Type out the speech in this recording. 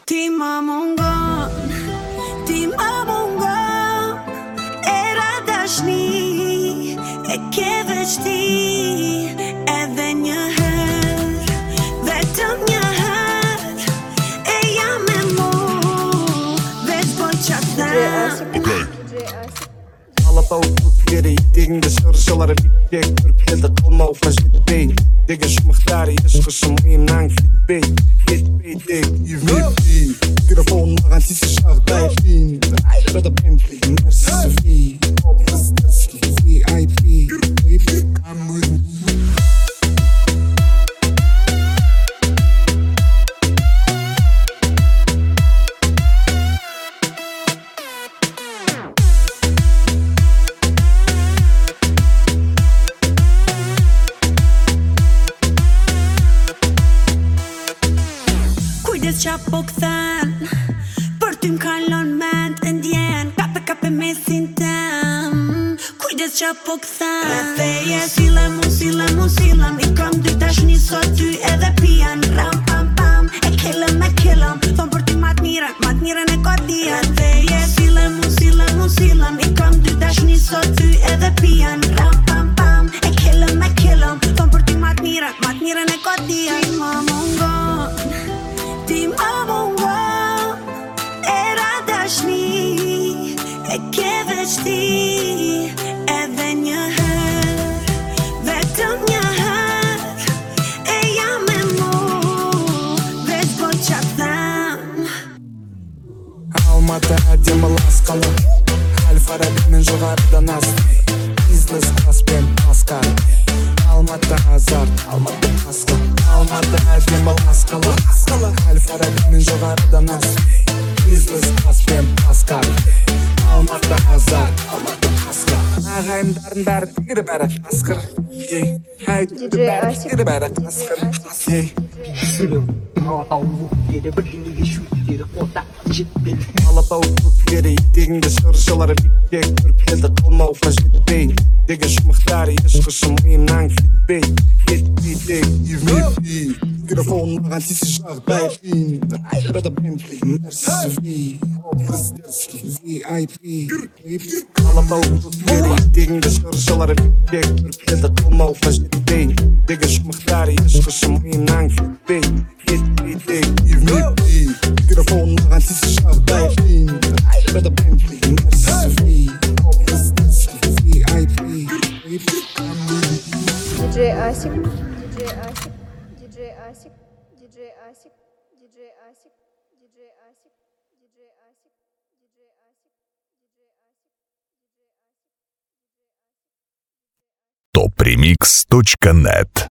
Ti më mungon, ti më mungon. Era dashni e ke veç ti. Edhe një herë, vetëm një herë, e jam me mu, veç po qa them. Alla pa u kukjeri, digën nga shërshëllare vikjek Për pjetë të kolma u fashit bej Digë shumë këtari, ishkë shumë im në angë hit bej Hit bej, dig, i vip i Mikrofon më ganë si si shak da e fin Rëda Bentley, Mercy Sofie Opus Terski, VIP Baby, come with me Qa po këthen Për ty m'kallon mend e ndjen Kape me sin tem Kujdes qa po këthen Rëtheje silem I kam dy tashni sot ty edhe pijan Ram pam pam E kellem Thon për ty mat miren e kodien Rëtheje silem I kam dy tashni sot ty edhe pijan Ram pam pam E kellem Thon për ty mat miren e kodien Ti më mungon Ti më mungon, era dashni e ke veç ti Edhe një herë, vetëm një herë, e jam me mu, veç po qa them Alma të adje më laskala Alfa radimin zhogar dhe nasni Business class bim paskar Alma të hazard, alma të paska Alma të adje më laskala Alfa radimin zhogar dhe nasni Business class bim paskar Alma të hazard, alma të paska Aga im darën bërë tire bërë askër Hajt të bërë tire bërë askër Alla pa u kukjeri, digën nga shërshëllare vikjek Për pjetë të kolma u fashit bej Digë shumë këtari, ishkë shumë im në angë hit bej Hit bej, dig, i vip i Mikrofon më ganë si si shak da e fin Rëda Bentley, Mercy Sofie Opus Terski, VIP Alla pa u kukjeri, digën nga shërshëllare vikjek Për pjetë të kolma u fashit bej Digë shumë këtari, ishkë shumë im në angë hit bej Hit bej, dig, i vip i Mikrofon më ganë si si shak da e fin Rëda Bentley, Mercy Sofie Opus Terski, VIP DJ Asik topremix.net